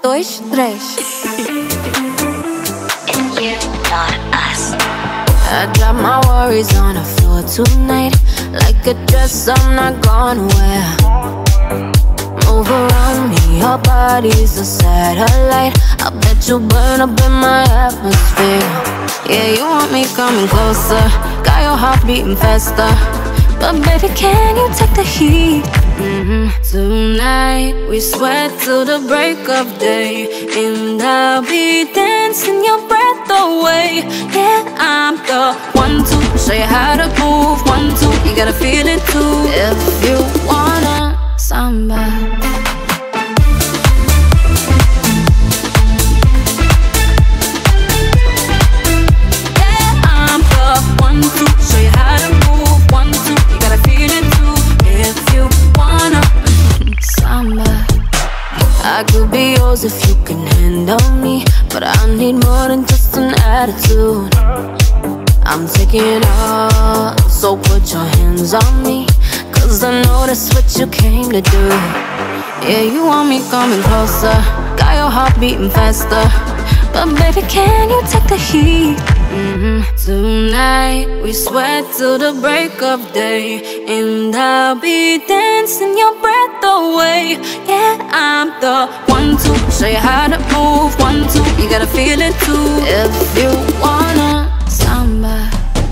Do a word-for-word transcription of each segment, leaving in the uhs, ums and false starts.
dois, três. It's you, not us. I drop my worries on the floor tonight, like a dress I'm not gonna wear. Move around me, your body's a satellite. I bet you burn up in my atmosphere. Yeah, you want me coming closer, got your heart beating faster. But baby, can you take the heat? Mm-hmm. Tonight, we sweat till the break of day, and I'll be dancing your breath away. Yeah, I'm the one to show you how to move. One, two, you gotta feel it too. If you wanna samba. I could be yours if you can handle me, but I need more than just an attitude. I'm taking it all, so put your hands on me, cause I know that's what you came to do. Yeah, you want me coming closer, got your heart beating faster. But baby, can you take the heat? Mm-hmm. Tonight, we sweat till the break of day, and I'll be dancing your breath away. Yeah, I'm the one to show you how to move. One, two, you gotta feel it too. If you wanna samba.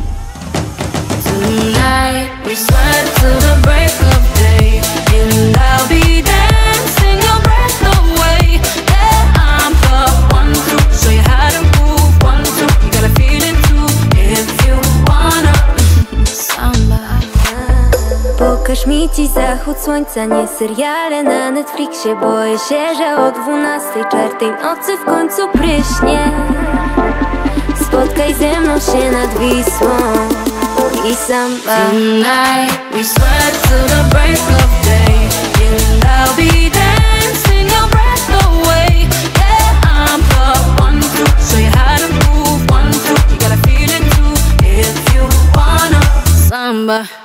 Tonight, we sweat till the break of day, and I'll be dancing your breath away. Yeah, I'm the one to show you how to move. One, two, you gotta feel it too. If you wanna samba. Pokaż mi dziś zachód słońca, nie seriale na Netflixie. Boję się, że o dwunastej czartej nocy w końcu pryśnie. Spotkaj ze mną się nad Wisłą i samba. Tonight, we sweat till the break of day, and I'll be dancing your breath away. Yeah, I'm the one to show you how to move. One, two, you gotta feel it too. If you wanna samba.